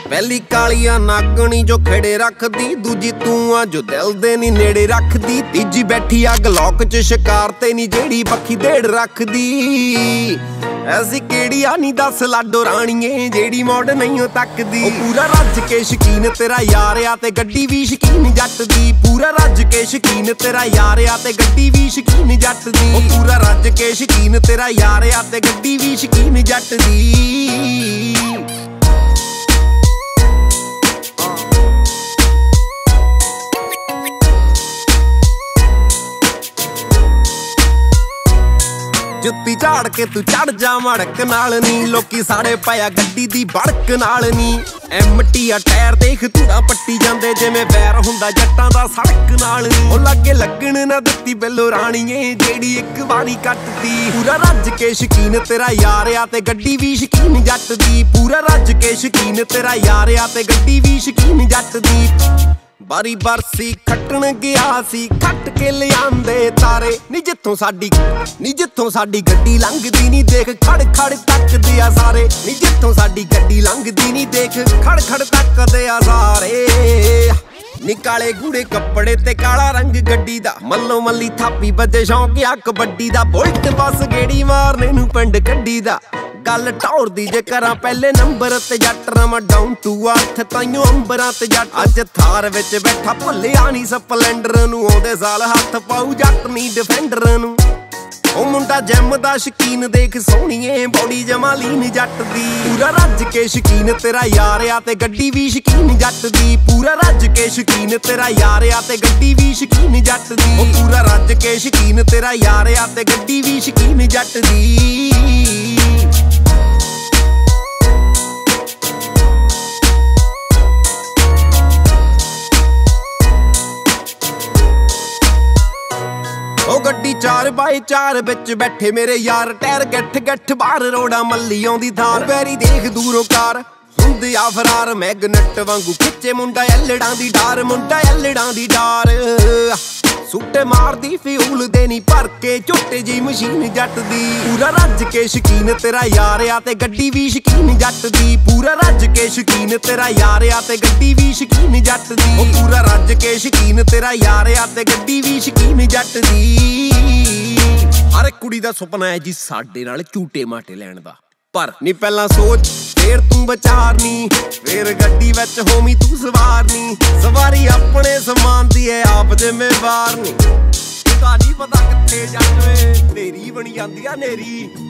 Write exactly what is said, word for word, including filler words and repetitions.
ਪਹਿਲੀ ਕਾਲੀਆਂ ਨਾਗਣੀ ਜੋ ਖੜੇ ਰੱਖਦੀ, ਦੂਜੀ ਤੂੰ ਆ ਜੋ ਦਿਲ ਦੇ ਨੀ ਨੇੜੇ ਰੱਖਦੀ, ਤੀਜੀ ਬੈਠੀ ਆ ਗਲੌਕ ਚ ਸ਼ਿਕਾਰ ਤੇ ਨੀ ਜਿਹੜੀ ਬੱਖੀ ਢੇੜ ਰੱਖਦੀ। ਐਸੀ ਕਿਹੜੀ ਆ ਨੀ ਦੱਸ ਲਾਡੋ ਰਾਣੀਏ ਜਿਹੜੀ ਮੋੜ ਨਹੀਂ ਤੱਕਦੀ। ਉਹ ਪੂਰਾ ਰੱਜ ਕੇ ਸ਼ਕੀਨ ਤੇਰਾ ਯਾਰ ਆ ਤੇ ਗੱਡੀ ਵੀ ਸ਼ਕੀਨ ਜੱਟ ਦੀ, ਪੂਰਾ ਰੱਜ ਕੇ ਸ਼ਕੀਨ ਤੇਰਾ ਯਾਰ ਆ ਤੇ ਗੱਡੀ ਵੀ ਸ਼ਕੀਨ ਜੱਟ ਦੀ। ਉਹ ਪੂਰਾ ਰੱਜ ਕੇ ਸ਼ਕੀਨ ਤੇਰਾ ਯਾਰ ਆ ਤੇ ਗੱਡੀ ਵੀ ਸ਼ਕੀਨ ਜੱਟ ਦੀ। ਜੁੱਤੀ ਝਾੜ ਕੇ ਤੂੰ ਚੜ ਜਾ ਮੜਕ ਨਾਲ ਨੀ, ਲੋਕੀ ਸਾੜੇ ਪਿਆ ਗੱਡੀ ਦੀ ਬੜਕ ਨਾਲ ਨੀ। ਐਮਟੀ ਆ ਟਾਇਰ ਦੇਖ ਧੂੜਾ ਪੱਟੀ ਜਾਂਦੇ ਜਿਵੇਂ ਵੈਰ ਹੁੰਦਾ ਜੱਟਾਂ ਦਾ ਸੜਕ ਨਾਲ ਨੀ। ਉਹ ਲਾਗੇ ਲੱਗਣ ਨਾ ਦਿੱਤੀ ਬੈਲੋ ਰਾਣੀਏ ਜਿਹੜੀ ਇੱਕ ਵਾਰੀ ਕੱਟਦੀ। ਪੂਰਾ ਰੱਜ ਕੇ ਸ਼ਕੀਨ ਤੇਰਾ ਯਾਰ ਆ ਤੇ ਗੱਡੀ ਵੀ ਸ਼ਕੀਨ ਜੱਟ ਦੀ, ਪੂਰਾ ਰੱਜ ਕੇ ਸ਼ਕੀਨ ਤੇਰਾ ਯਾਰ ਆ ਤੇ ਗੱਡੀ ਵੀ ਸ਼ਕੀਨ ਜੱਟ ਦੀ। ਬਾਰੀ ਬਰਸੀ ਖੱਟਣ ਗਿਆ ਸੀ ਖੱਟ ਕੇ ਲਿਆਂਦੇ ਤਾਰੇ ਨੀ, ਜਿੱਥੋਂ ਸਾਡੀ ਨੀ ਜਿੱਥੋਂ ਸਾਡੀ ਗੱਡੀ ਲੰਘਦੀ ਨੀ ਦੇਖ ਖੜ ਖੜ ਤੱਕਦੇ ਆ ਸਾਰੇ ਨੀ, ਜਿੱਥੋਂ ਸਾਡੀ ਗੱਡੀ ਲੰਘਦੀ ਨੀ ਦੇਖ ਖੜ ਖੜ ਤੱਕਦੇ ਆ ਸਾਰੇ। ਨੀ ਕਾਲੇ ਗੂੜੇ ਕੱਪੜੇ ਤੇ ਕਾਲਾ ਰੰਗ ਗੱਡੀ ਦਾ, ਮੱਲੋ ਮੱਲੀ ਥਾਪੀ ਵੱਜੇ ਸ਼ੌਂਕ ਆ ਕਬੱਡੀ ਦਾ। ਬੁਲਟ ਬੱਸ ਗੇੜੀ ਮਾਰਨੇ ਨੂੰ ਪਿੰਡ ਕੱਢੀ ਦਾ, ਗੱਲ ਟੌਰ ਦੀ ਜੇ ਕਰਾਂ ਪਹਿਲੇ ਨੰਬਰ ਤੇ ਜੱਟ ਰਵਾਂ ਡਾਊਨ ਟੂ ਅਰਥ ਤਾਈਓ ਅੰਬਰਾਂ ਤੇ ਜੱਟ। ਅੱਜ ਥਾਰ ਵਿੱਚ ਬੈਠਾ ਭੁੱਲਿਆ ਨੀ ਸਪਲੈਂਡਰ ਨੂੰ, ਆਉਂਦੇ ਸਾਲ ਹੱਥ ਪਾਉ ਜੱਟ ਨੀ ਡਿਫੈਂਡਰ ਨੂੰ। ਉਹ ਮੁੰਡਾ ਜਿਮ ਦਾ ਸ਼ਕੀਨ ਦੇਖ ਸੋਹਣੀਏ ਬੌਡੀ ਜਮਾ ਲੀਨ ਜੱਟ ਦੀ। ਪੂਰਾ ਰੱਜ ਕੇ ਸ਼ਕੀਨ ਤੇਰਾ ਯਾਰ ਆ ਤੇ ਗੱਡੀ ਵੀ ਸ਼ਕੀਨ ਜੱਟ ਦੀ, ਪੂਰਾ ਰੱਜ ਕੇ ਸ਼ਕੀਨ ਤੇਰਾ ਯਾਰ ਆ ਤੇ ਗੱਡੀ ਵੀ ਸ਼ਕੀਨ ਜੱਟ ਦੀ। ਉਹ ਪੂਰਾ ਰੱਜ ਕੇ ਸ਼ਕੀਨ ਤੇਰਾ ਯਾਰ ਆ ਤੇ ਗੱਡੀ ਵੀ ਸ਼ਕੀਨ ਜੱਟ ਦੀ। ਉਹ ਗੱਡੀ ਚਾਰ ਬਾਈ ਚਾਰ ਵਿੱਚ ਬੈਠੇ ਮੇਰੇ ਯਾਰ, ਟਾਇਰ ਗੱਠ ਗੱਠ ਬਾਹਰ ਰੋੜਾ ਮੱਲੀ ਆਉਂਦੀ ਥਾਰ। ਵੈਰੀ ਦੇਖ ਦੂਰੋਂ ਕਾਰ ਹੁੰਦੀ ਆ ਫਰਾਰ, ਮੈਗਨੇਟ ਵਾਂਗੂ ਖਿੱਚੇ ਮੁੰਡਾ ਐਲੜਾਂ ਦੀ ਡਾਰ, ਮੁੰਡਾ ਐਲੜਾਂ ਦੀ ਡਾਰ। ਸੁੱਟੇ ਮਾਰਦੀ ਫਿਊਲ ਦੇ ਨੀ ਭਰ ਕੇ ਝੋਟੇ ਜੀ ਮਸ਼ੀਨ ਜੱਟ ਦੀ। ਪੂਰਾ ਰੱਜ ਕੇ ਸ਼ਕੀਨ ਤੇਰਾ ਯਾਰ ਆ ਤੇ ਗੱਡੀ ਵੀ ਸ਼ਕੀਨ ਜੱਟ ਦੀ, ਪੂਰਾ ਰੱਜ ਕੇ ਸ਼ਕੀਨ ਤੇਰਾ ਯਾਰ ਆ ਤੇ ਗੱਡੀ ਵੀ ਸ਼ਕੀਨ ਜੱਟ ਦੀ। ਉਹ ਪੂਰਾ ਰੱਜ ਕੇ ਸ਼ਕੀਨ ਤੇਰਾ ਯਾਰ ਆ ਤੇ ਗੱਡੀ ਵੀ ਸ਼ਕੀਨ ਜੱਟ ਦੀ। ਹਰ ਇੱਕ ਕੁੜੀ ਦਾ ਸੁਪਨਾ ਹੈ ਜੀ ਸਾਡੇ ਨਾਲ ਝੂਟੇ ਮਾਟੇ ਲੈਣ ਦਾ, ਪਰ ਨੀ ਪਹਿਲਾਂ ਸੋਚ ਫੇਰ ਤੂੰ ਵਿਚਾਰਨੀ, ਫੇਰ ਗੱਡੀ ਵਿੱਚ ਹੋਮੀ ਤੂੰ ਸਵਾਰ ਨੀ। ਸਵਾਰੀ ਆਪਣੇ ਸਮਾਨ ਦੀ ਐ ਆਪ ਜ਼ਿੰਮੇਵਾਰ ਨੀ, ਤਾਂ ਨੀ ਪਤਾ ਕਿੱਥੇ ਜਾਵੇ ਨੇਰੀ ਬਣੀ ਜਾਂਦੀ ਆ ਨੇਰੀ।